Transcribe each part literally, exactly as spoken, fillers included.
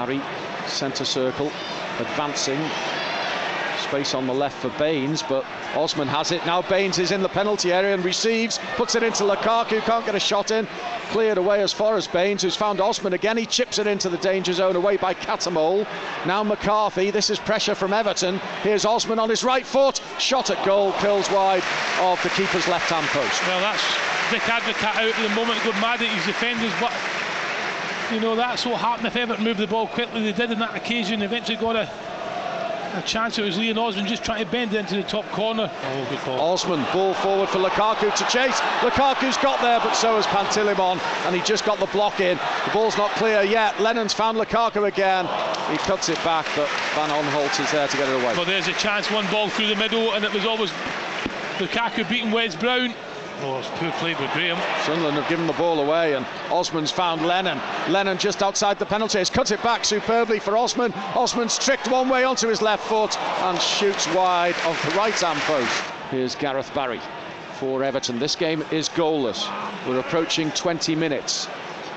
Barry, centre circle, advancing. Space on the left for Baines, but Osman has it. Now Baines is in the penalty area and receives, puts it into Lukaku, can't get a shot in. Cleared away as far as Baines, who's found Osman again. He chips it into the danger zone, away by Catamol. Now McCarthy, this is pressure from Everton. Here's Osman on his right foot. Shot at goal, curls wide of the keeper's left-hand post. Well, that's Dick Advocaat out at the moment, going mad at his defenders, but you know, that's what happened if Everton moved the ball quickly. They did on that occasion, eventually got a A chance. It was Leon Osman just trying to bend it into the top corner. Oh, good call. Osman, ball forward for Lukaku to chase. Lukaku's got there, but so has Pantilimon, and he just got the block in. The ball's not clear yet. Lennon's found Lukaku again. He cuts it back, but Van Aanholt is there to get it away. Well, there's a chance, one ball through the middle, and it was always Lukaku beating Wes Brown. Oh, it's poor play with Graham. Sunderland have given the ball away, and Osman's found Lennon. Lennon just outside the penalty. He's cut it back superbly for Osman. Osman's tricked one way onto his left foot and shoots wide of the right-hand post. Here's Gareth Barry for Everton. This game is goalless. We're approaching twenty minutes.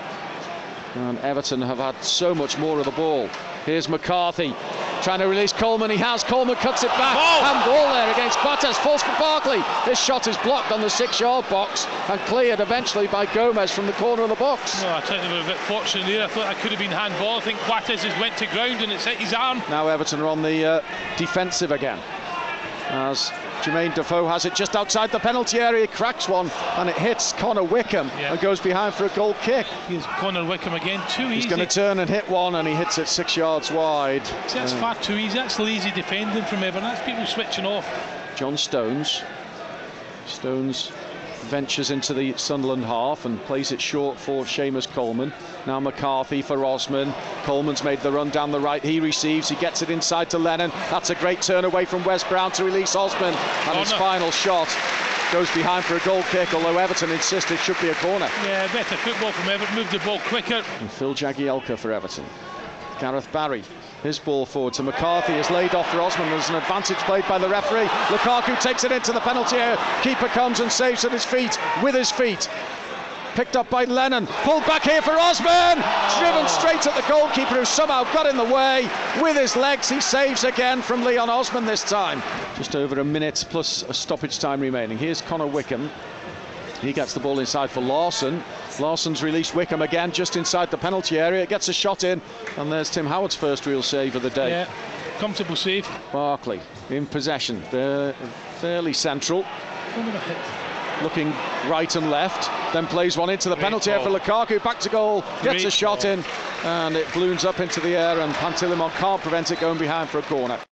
And Everton have had so much more of the ball. Here's McCarthy trying to release Coleman. He has. Coleman cuts it back. Oh. Handball there against Quates. Falls for Barkley. This shot is blocked on the six-yard box and cleared eventually by Gomez from the corner of the box. No, I think they were a bit fortunate there. I thought that could have been handball. I think Quates has went to ground and it's hit his arm. Now Everton are on the uh, defensive again, as Jermaine Defoe has it just outside the penalty area. He cracks one and it hits Connor Wickham yeah. and goes behind for a goal kick. Here's Connor Wickham again, too He's easy. going to turn and hit one, and he hits it six yards wide. See, that's uh, far too easy. That's lazy defending from Everton. That's people switching off. John Stones. Stones ventures into the Sunderland half and plays it short for Seamus Coleman. Now McCarthy for Osman. Coleman's made the run down the right. He receives. He gets it inside to Lennon. That's a great turn away from Wes Brown to release Osman. And corner. His final shot goes behind for a goal kick, although Everton insist it should be a corner. Yeah, better football from Everton. Move the ball quicker. And Phil Jagielka for Everton. Gareth Barry. His ball forward to McCarthy is laid off for Osman. There's an advantage played by the referee. Lukaku takes it into the penalty area. Keeper comes and saves at his feet, with his feet. Picked up by Lennon. Pulled back here for Osman. Driven straight at the goalkeeper, who somehow got in the way. With his legs, he saves again from Leon Osman this time. Just over a minute plus a stoppage time remaining. Here's Connor Wickham. He gets the ball inside for Larson. Larson's released Wickham again, just inside the penalty area. Gets a shot in, and there's Tim Howard's first real save of the day. Yeah, comfortable save. Barkley in possession. They're fairly central. Looking right and left. Then plays one into the Great penalty area for Lukaku. Back to goal. Gets Great a shot ball. in, and it balloons up into the air, and Pantilimon can't prevent it going behind for a corner.